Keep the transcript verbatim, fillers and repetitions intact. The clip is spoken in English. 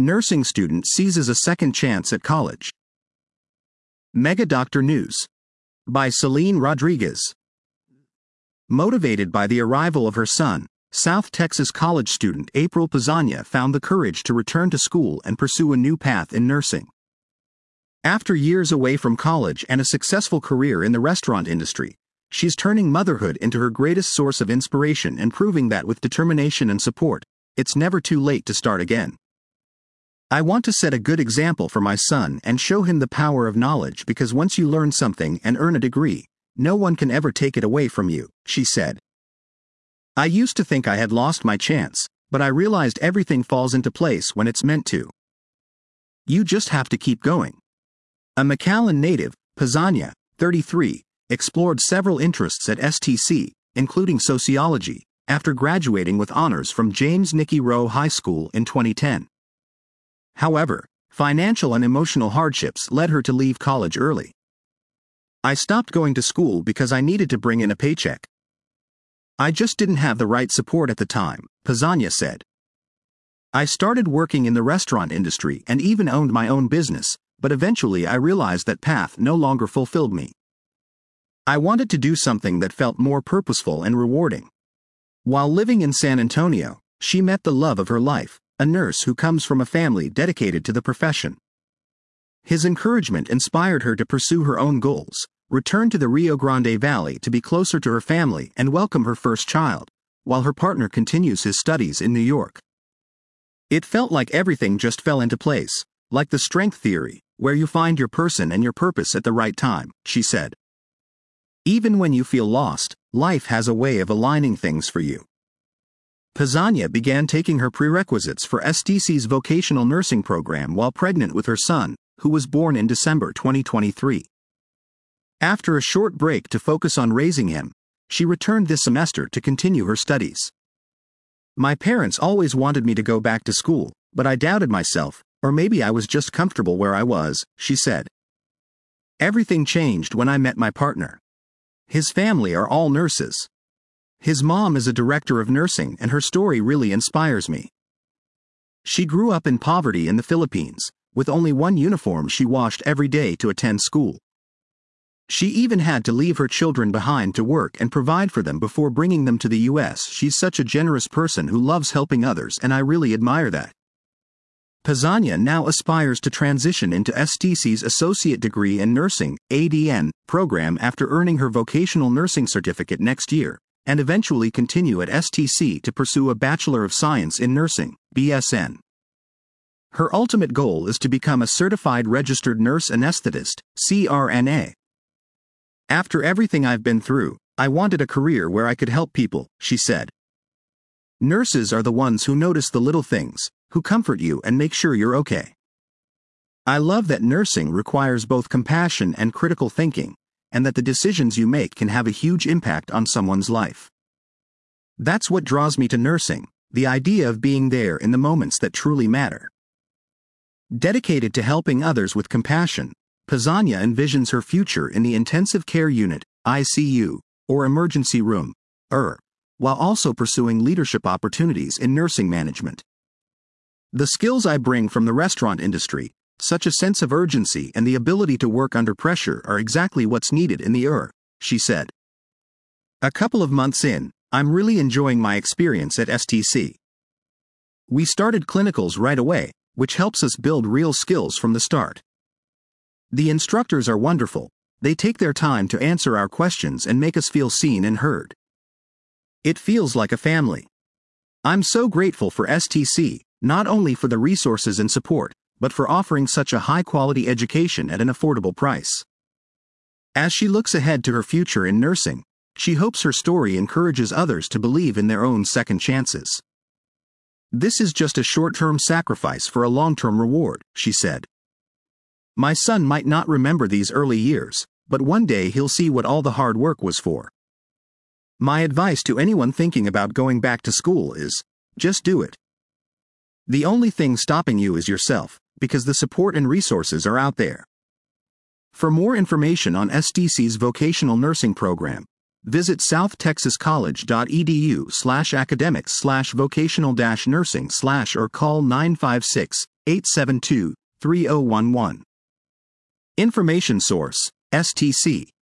Nursing student seizes a second chance at college. Mega Doctor News. By Celine Rodriguez. Motivated by the arrival of her son, South Texas college student April Pizzagna found the courage to return to school and pursue a new path in nursing. After years away from college and a successful career in the restaurant industry, she's turning motherhood into her greatest source of inspiration and proving that with determination and support, it's never too late to start again. I want to set a good example for my son and show him the power of knowledge because once you learn something and earn a degree, no one can ever take it away from you, she said. I used to think I had lost my chance, but I realized everything falls into place when it's meant to. You just have to keep going. A McAllen native, Pizzagna, thirty-three, explored several interests at S T C, including sociology, after graduating with honors from James Nicky Rowe High School in twenty ten. However, financial and emotional hardships led her to leave college early. I stopped going to school because I needed to bring in a paycheck. I just didn't have the right support at the time, Pizzagna said. I started working in the restaurant industry and even owned my own business, but eventually I realized that path no longer fulfilled me. I wanted to do something that felt more purposeful and rewarding. While living in San Antonio, she met the love of her life, a nurse who comes from a family dedicated to the profession. His encouragement inspired her to pursue her own goals, return to the Rio Grande Valley to be closer to her family and welcome her first child, while her partner continues his studies in New York. It felt like everything just fell into place, like the strength theory, where you find your person and your purpose at the right time, she said. Even when you feel lost, life has a way of aligning things for you. Pizzagna began taking her prerequisites for S T C's vocational nursing program while pregnant with her son, who was born in December twenty twenty-three. After a short break to focus on raising him, she returned this semester to continue her studies. My parents always wanted me to go back to school, but I doubted myself, or maybe I was just comfortable where I was, she said. Everything changed when I met my partner. His family are all nurses. His mom is a director of nursing and her story really inspires me. She grew up in poverty in the Philippines, with only one uniform she washed every day to attend school. She even had to leave her children behind to work and provide for them before bringing them to the U S She's such a generous person who loves helping others and I really admire that. Pizzagna now aspires to transition into S T C's Associate Degree in Nursing, A D N, program after earning her vocational nursing certificate next year, and eventually continue at S T C to pursue a Bachelor of Science in Nursing, B S N. Her ultimate goal is to become a Certified Registered Nurse Anesthetist, C R N A. After everything I've been through, I wanted a career where I could help people, she said. Nurses are the ones who notice the little things, who comfort you and make sure you're okay. I love that nursing requires both compassion and critical thinking, and that the decisions you make can have a huge impact on someone's life. That's what draws me to nursing, the idea of being there in the moments that truly matter. Dedicated to helping others with compassion, Pizzagna envisions her future in the intensive care unit, I C U, or emergency room, E R, while also pursuing leadership opportunities in nursing management. The skills I bring from the restaurant industry, such a sense of urgency and the ability to work under pressure, are exactly what's needed in the E R, she said. A couple of months in, I'm really enjoying my experience at S T C. We started clinicals right away, which helps us build real skills from the start. The instructors are wonderful. They take their time to answer our questions and make us feel seen and heard. It feels like a family. I'm so grateful for S T C, not only for the resources and support, but for offering such a high-quality education at an affordable price. As she looks ahead to her future in nursing, she hopes her story encourages others to believe in their own second chances. This is just a short-term sacrifice for a long-term reward, she said. My son might not remember these early years, but one day he'll see what all the hard work was for. My advice to anyone thinking about going back to school is, just do it. The only thing stopping you is yourself, because the support and resources are out there. For more information on S T C's vocational nursing program, visit southtexascollege.edu slash academics slash vocational dash nursing slash or call nine five six, eight seven two, three zero one one. Information source, S T C.